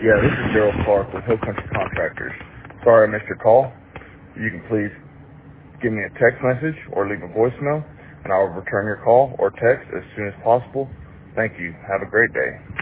Yeah, this is Daryl Clark with Hill Country Contractors. Sorry I missed your call. You can please give me a text message or leave a voicemail, and I will return your call or text as soon as possible. Thank you. Have a great day.